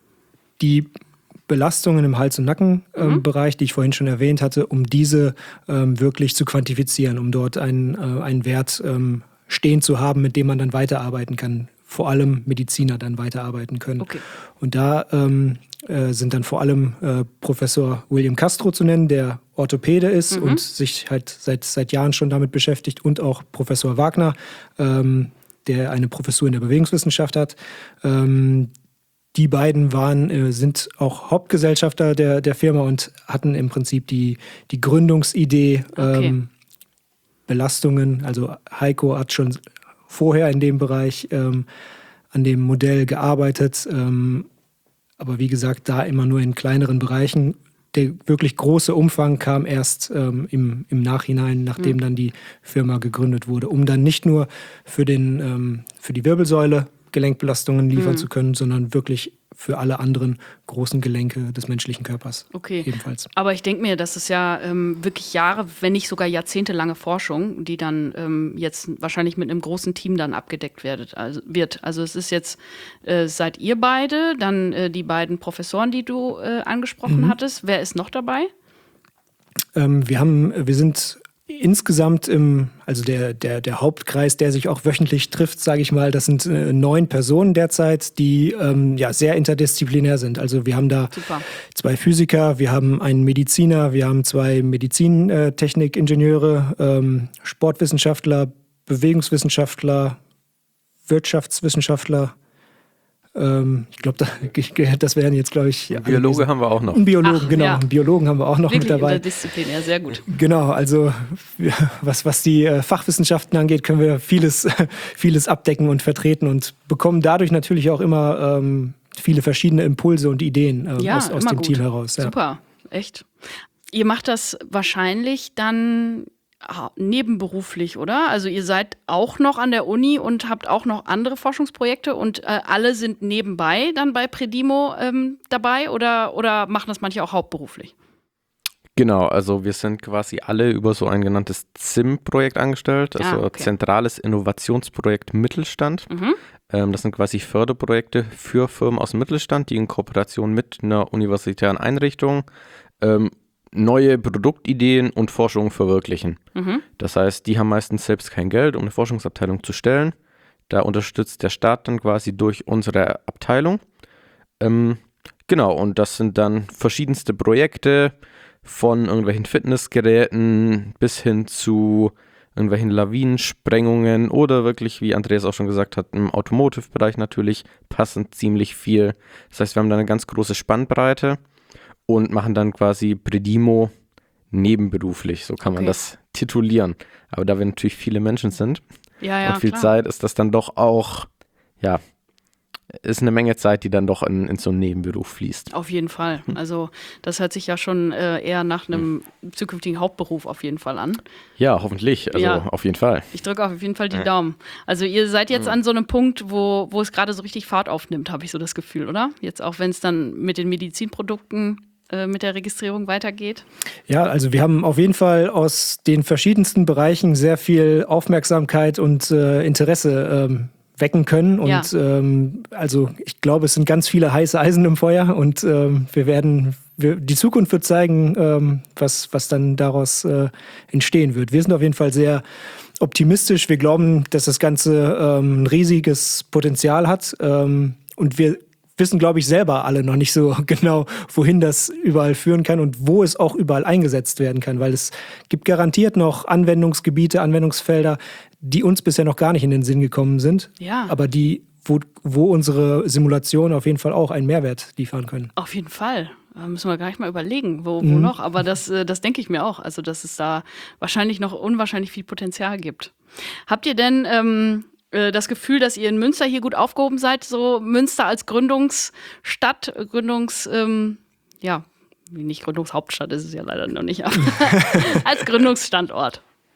die Belastungen im Hals- und Nackenbereich, ähm, mhm. die ich vorhin schon erwähnt hatte, um diese ähm, wirklich zu quantifizieren, um dort einen, äh, einen Wert ähm, stehen zu haben, mit dem man dann weiterarbeiten kann. Vor allem Mediziner dann weiterarbeiten können. Okay. Und da ähm, äh, sind dann vor allem äh, Professor William Castro zu nennen, der Orthopäde ist mhm. und sich halt seit, seit Jahren schon damit beschäftigt, und auch Professor Wagner, ähm, der eine Professur in der Bewegungswissenschaft hat. Ähm, die beiden waren, äh, sind auch Hauptgesellschafter der, der Firma und hatten im Prinzip die, die Gründungsidee, okay. ähm, Belastungen, also Heiko hat schon vorher in dem Bereich ähm, an dem Modell gearbeitet, ähm, aber wie gesagt, da immer nur in kleineren Bereichen. Der wirklich große Umfang kam erst ähm, im, im Nachhinein, nachdem mhm. dann die Firma gegründet wurde, um dann nicht nur für, den, ähm, für die Wirbelsäule Gelenkbelastungen liefern mhm. zu können, sondern wirklich für alle anderen großen Gelenke des menschlichen Körpers okay. ebenfalls. Aber ich denke mir, das ist ja ähm, wirklich Jahre, wenn nicht sogar jahrzehntelange Forschung, die dann ähm, jetzt wahrscheinlich mit einem großen Team dann abgedeckt wird. Also, wird. also es ist jetzt, äh, seid ihr beide, dann äh, die beiden Professoren, die du äh, angesprochen mhm. hattest. Wer ist noch dabei? Ähm, wir haben, wir sind insgesamt im, also der, der, der Hauptkreis, der sich auch wöchentlich trifft, sage ich mal, das sind äh, neun Personen derzeit, die ähm, ja sehr interdisziplinär sind. Also wir haben da Super. zwei Physiker, wir haben einen Mediziner, wir haben zwei Medizintechnikingenieure, ähm, Sportwissenschaftler, Bewegungswissenschaftler, Wirtschaftswissenschaftler. Ähm, ich glaube, das wären jetzt, glaube ich... Ein Biologe haben wir auch noch. Einen Biologen, Ach, genau. Ja. Einen Biologen haben wir auch noch Wirklich mit dabei. Interdisziplinär, sehr gut. Genau, also was, was die äh, Fachwissenschaften angeht, können wir vieles, vieles abdecken und vertreten und bekommen dadurch natürlich auch immer ähm, viele verschiedene Impulse und Ideen ähm, ja, aus, aus dem gut. Team heraus. Ja. Super, echt. Ihr macht das wahrscheinlich dann nebenberuflich, oder? Also ihr seid auch noch an der Uni und habt auch noch andere Forschungsprojekte und äh, alle sind nebenbei dann bei Predimo ähm, dabei oder, oder machen das manche auch hauptberuflich? Genau, also wir sind quasi alle über so ein genanntes Z I M-Projekt angestellt, also ah, okay. Zentrales Innovationsprojekt Mittelstand. Mhm. Ähm, das sind quasi Förderprojekte für Firmen aus dem Mittelstand, die in Kooperation mit einer universitären Einrichtung ähm, neue Produktideen und Forschung verwirklichen. Mhm. Das heißt, die haben meistens selbst kein Geld, um eine Forschungsabteilung zu stellen. Da unterstützt der Staat dann quasi durch unsere Abteilung. Ähm, genau, und das sind dann verschiedenste Projekte von irgendwelchen Fitnessgeräten bis hin zu irgendwelchen Lawinensprengungen oder wirklich, wie Andreas auch schon gesagt hat, im Automotive-Bereich natürlich passend ziemlich viel. Das heißt, wir haben da eine ganz große Spannbreite und machen dann quasi Predimo nebenberuflich, so kann okay. man das titulieren. Aber da wir natürlich viele Menschen sind ja, ja, und viel klar. Zeit, ist das dann doch auch, ja, ist eine Menge Zeit, die dann doch in, in so einen Nebenberuf fließt. Auf jeden Fall. Also das hört sich ja schon äh, eher nach einem hm. zukünftigen Hauptberuf auf jeden Fall an. Ja, hoffentlich. Also ja. auf jeden Fall. Ich drücke auf jeden Fall die ja. Daumen. Also ihr seid jetzt an so einem Punkt, wo, wo es gerade so richtig Fahrt aufnimmt, habe ich so das Gefühl, oder? Jetzt auch, wenn es dann mit den Medizinprodukten mit der Registrierung weitergeht? Ja, also wir haben auf jeden Fall aus den verschiedensten Bereichen sehr viel Aufmerksamkeit und äh, Interesse ähm, wecken können. Und ja. ähm, also ich glaube, es sind ganz viele heiße Eisen im Feuer und ähm, wir werden, wir, die Zukunft wird zeigen, ähm, was, was dann daraus äh, entstehen wird. Wir sind auf jeden Fall sehr optimistisch. Wir glauben, dass das Ganze ähm, ein riesiges Potenzial hat ähm, und wir wissen, glaube ich, selber alle noch nicht so genau, wohin das überall führen kann und wo es auch überall eingesetzt werden kann, weil es gibt garantiert noch Anwendungsgebiete, Anwendungsfelder, die uns bisher noch gar nicht in den Sinn gekommen sind, ja. aber die, wo, wo unsere Simulationen auf jeden Fall auch einen Mehrwert liefern können. Auf jeden Fall. Da müssen wir gleich mal überlegen, wo, wo mhm. noch, aber das, das denke ich mir auch, also dass es da wahrscheinlich noch unwahrscheinlich viel Potenzial gibt. Habt ihr denn ähm das Gefühl, dass ihr in Münster hier gut aufgehoben seid, so Münster als Gründungsstadt, Gründungs, ähm, ja, nicht Gründungshauptstadt ist es ja leider noch nicht, aber als Gründungsstandort?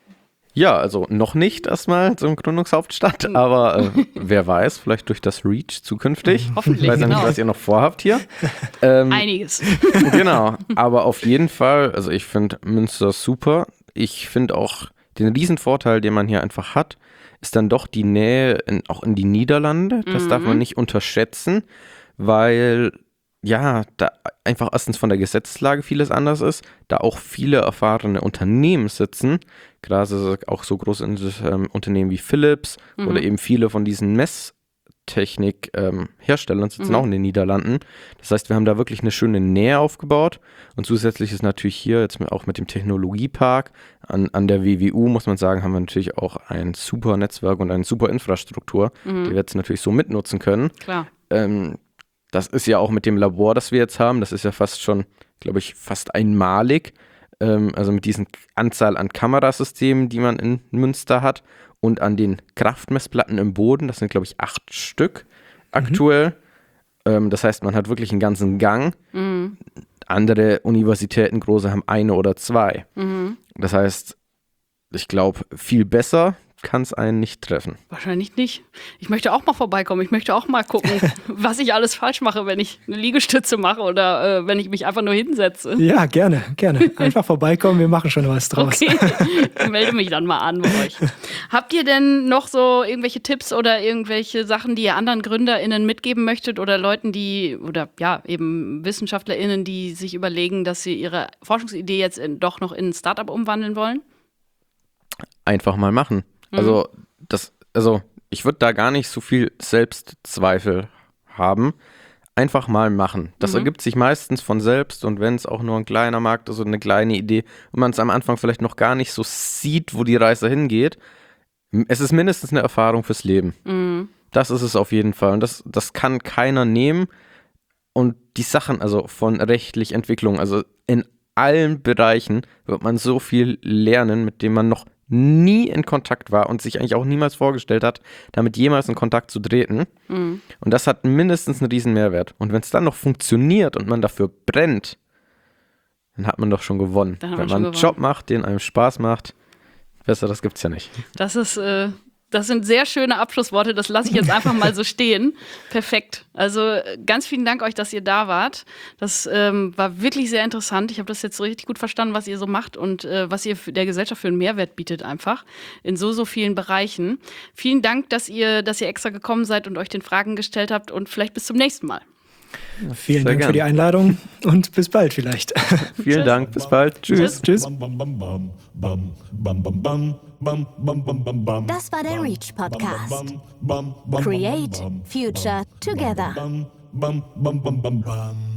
Ja, also noch nicht erstmal so eine Gründungshauptstadt, aber äh, wer weiß, vielleicht durch das REACH zukünftig. Hoffentlich, Ich weiß ja genau. nicht, was ihr noch vorhabt hier. Ähm, Einiges. Genau, aber auf jeden Fall, also ich finde Münster super. Ich finde auch den Riesenvorteil, den man hier einfach hat, ist dann doch die Nähe in, auch in die Niederlande. Das mhm. darf man nicht unterschätzen, weil ja, da einfach erstens von der Gesetzeslage vieles anders ist, da auch viele erfahrene Unternehmen sitzen, gerade auch so große ähm, Unternehmen wie Philips mhm. oder eben viele von diesen Messtechnik-Herstellern ähm, sitzen mhm. auch in den Niederlanden. Das heißt, wir haben da wirklich eine schöne Nähe aufgebaut und zusätzlich ist natürlich hier jetzt auch mit dem Technologiepark an, an der W W U, muss man sagen, haben wir natürlich auch ein super Netzwerk und eine super Infrastruktur, mhm. die wir jetzt natürlich so mitnutzen können. Klar. Ähm, das ist ja auch mit dem Labor, das wir jetzt haben, das ist ja fast schon, glaube ich, fast einmalig. Ähm, also mit diesen Anzahl an Kamerasystemen, die man in Münster hat und an den Kraftmessplatten im Boden, das sind, glaube ich, acht Stück aktuell. Mhm. Ähm, das heißt, man hat wirklich einen ganzen Gang. Mhm. Andere Universitäten, große, haben eine oder zwei. Mhm. Das heißt, ich glaube, viel besser kann es einen nicht treffen. Wahrscheinlich nicht. Ich möchte auch mal vorbeikommen. Ich möchte auch mal gucken, was ich alles falsch mache, wenn ich eine Liegestütze mache oder äh, wenn ich mich einfach nur hinsetze. Ja, gerne, gerne. Einfach vorbeikommen, wir machen schon was draus. Okay, ich melde mich dann mal an bei euch. Habt ihr denn noch so irgendwelche Tipps oder irgendwelche Sachen, die ihr anderen GründerInnen mitgeben möchtet oder Leuten, die, oder ja, eben WissenschaftlerInnen, die sich überlegen, dass sie ihre Forschungsidee jetzt in, doch noch in ein Startup umwandeln wollen? Einfach mal machen. Mhm. Also, das, also ich würde da gar nicht so viel Selbstzweifel haben. Einfach mal machen. Das mhm. ergibt sich meistens von selbst und wenn es auch nur ein kleiner Markt ist oder eine kleine Idee und man es am Anfang vielleicht noch gar nicht so sieht, wo die Reise hingeht, es ist mindestens eine Erfahrung fürs Leben. Mhm. Das ist es auf jeden Fall und das, das kann keiner nehmen und die Sachen, also von rechtlich Entwicklung, also in allen Bereichen wird man so viel lernen, mit dem man noch nie in Kontakt war und sich eigentlich auch niemals vorgestellt hat, damit jemals in Kontakt zu treten. Mhm. Und das hat mindestens einen riesen Mehrwert. Und wenn es dann noch funktioniert und man dafür brennt, dann hat man doch schon gewonnen. Wenn man einen gewonnen. Job macht, den einem Spaß macht, besser, das gibt's ja nicht. Das ist, äh, das sind sehr schöne Abschlussworte, das lasse ich jetzt einfach mal so stehen. Perfekt. Also ganz vielen Dank euch, dass ihr da wart. Das ähm, war wirklich sehr interessant. Ich habe das jetzt so richtig gut verstanden, was ihr so macht und äh, was ihr der Gesellschaft für einen Mehrwert bietet einfach in so, so vielen Bereichen. Vielen Dank, dass ihr, dass ihr extra gekommen seid und euch den Fragen gestellt habt und vielleicht bis zum nächsten Mal. Ja, vielen Sehr Dank gern. für die Einladung und bis bald vielleicht. Vielen Dank, bis bald. Tschüss. Tschüss. Das war der Reach Podcast. Create Future Together.